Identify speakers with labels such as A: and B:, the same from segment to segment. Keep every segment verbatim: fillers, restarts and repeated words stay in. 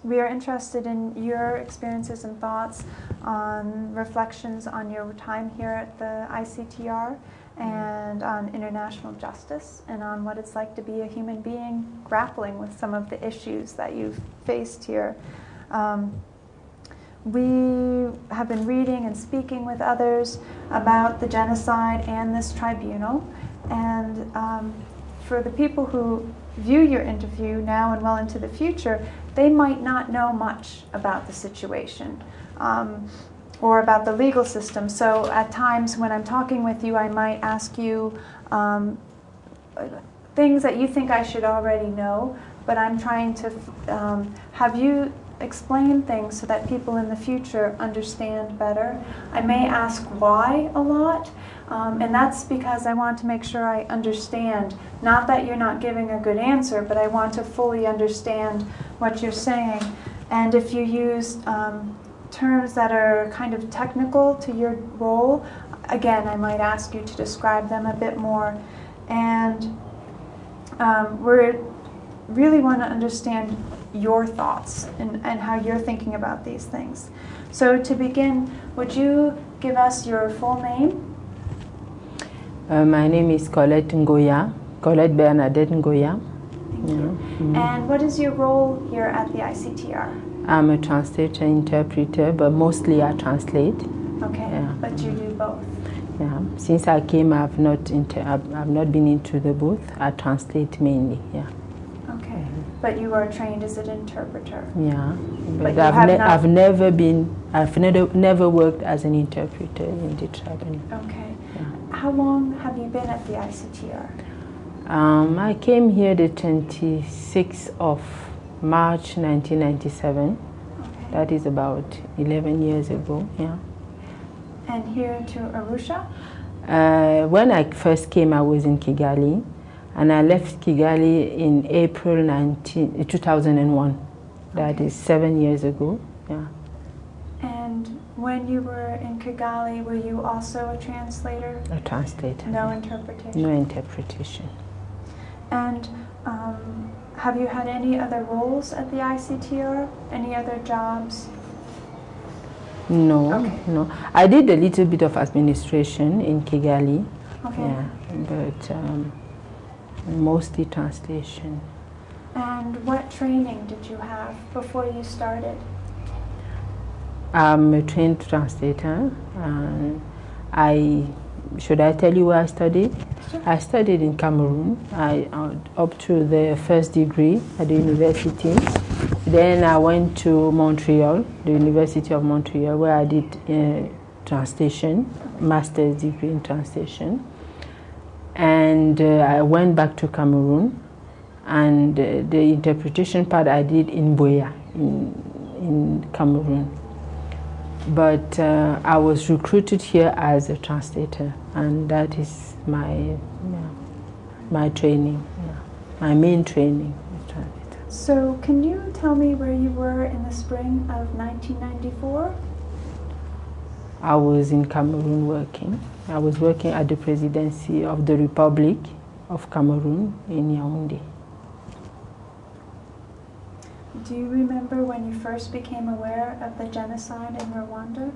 A: we are interested in your experiences and thoughts on reflections on your time here at the I C T R and on international justice and on what it's like to be a human being grappling with some of the issues that you've faced here. Um, we have been reading and speaking with others about the genocide and this tribunal, and um, for the people who view your interview now and well into the future, they might not know much about the situation um, or about the legal system. So at times when I'm talking with you, I might ask you um, things that you think I should already know, but I'm trying to um, have you explain things so that people in the future understand better. I may ask why a lot, um, and that's because I want to make sure I understand. Not that you're not giving a good answer, but I want to fully understand what you're saying. And if you use um, terms that are kind of technical to your role, again, I might ask you to describe them a bit more. And um, we really want to understand your thoughts and, and how you're thinking about these things. So to begin, would you give us your full name?
B: Uh, my name is Colette Ngoya, Colette Bernadette Ngoya.
A: Thank you. Mm-hmm. And what is your role here at the I C T R?
B: I'm a translator, interpreter, but mostly I translate.
A: Okay, yeah. But you do both?
B: Yeah. Since I came, I've not, inter I've, I've not been into the booth. I translate mainly, yeah.
A: Okay, but you are trained as an interpreter.
B: Yeah, but,
A: but
B: I've, ne I've never been, I've never, never worked as an interpreter in the tribunal.
A: Okay. Yeah. How long have you been at the I C T R?
B: Um, I came here the twenty-sixth of March nineteen ninety-seven. Okay. That is about eleven years ago, yeah.
A: And here to Arusha?
B: Uh, when I first came, I was in Kigali. And I left Kigali in April two thousand one. That okay. is seven years ago. Yeah.
A: And when you were in Kigali, were you also a translator?
B: A translator.
A: No
B: yeah.
A: interpretation?
B: No interpretation.
A: And um, have you had any other roles at the I C T R? Any other jobs?
B: No,
A: okay.
B: no. I did a little bit of administration in Kigali.
A: Okay.
B: Yeah, but um, mostly translation.
A: And what training did you have before you started?
B: I'm a trained translator. And I should I tell you where I studied?
A: Sure.
B: I studied in Cameroon. I uh, up to the first degree at the university. Then I went to Montreal, the University of Montreal, where I did uh, translation, master's degree in translation. And uh, I went back to Cameroon, and uh, the interpretation part I did in Buea, in, in Cameroon. But uh, I was recruited here as a translator, and that is my yeah, my training, yeah, my main training.
A: So can you tell me where you were in the spring of nineteen ninety-four?
B: I was in Cameroon working. I was working at the Presidency of the Republic of Cameroon in Yaoundé.
A: Do you remember when you first became aware of the genocide in Rwanda?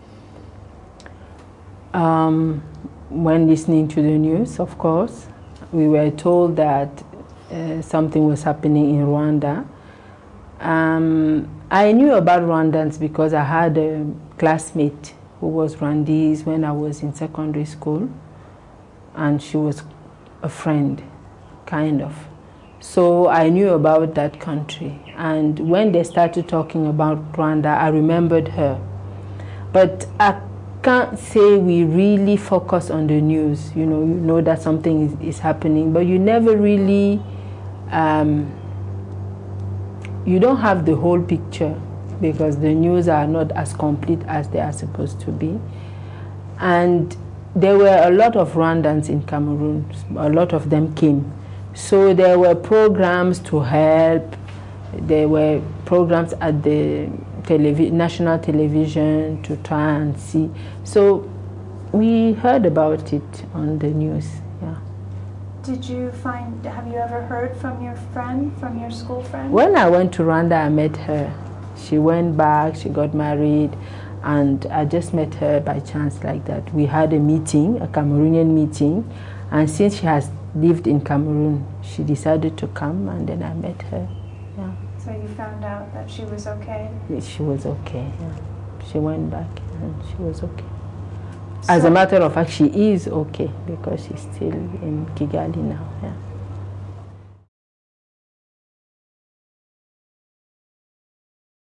B: Um, when listening to the news, of course. We were told that uh, something was happening in Rwanda. Um, I knew about Rwandans because I had a classmate who was Rwandese when I was in secondary school, and she was a friend, kind of. So I knew about that country, and when they started talking about Rwanda, I remembered her. But I can't say we really focus on the news. You know, you know that something is, is happening, but you never really, um, you don't have the whole picture, because the news are not as complete as they are supposed to be. And there were a lot of Rwandans in Cameroon. A lot of them came. So there were programs to help. There were programs at the televi national television to try and see. So we heard about it on the news, yeah.
A: Did you find, have you ever heard from your friend, from your school friend?
B: When I went to Rwanda, I met her. She went back, she got married, and I just met her by chance like that. We had a meeting, a Cameroonian meeting, and since she has lived in Cameroon, she decided to come, and then I met her. Yeah.
A: So you found out that she was okay?
B: She was okay, yeah. She went back and she was okay.
A: So
B: As a matter of fact, she is okay because she's still in Kigali now. Yeah.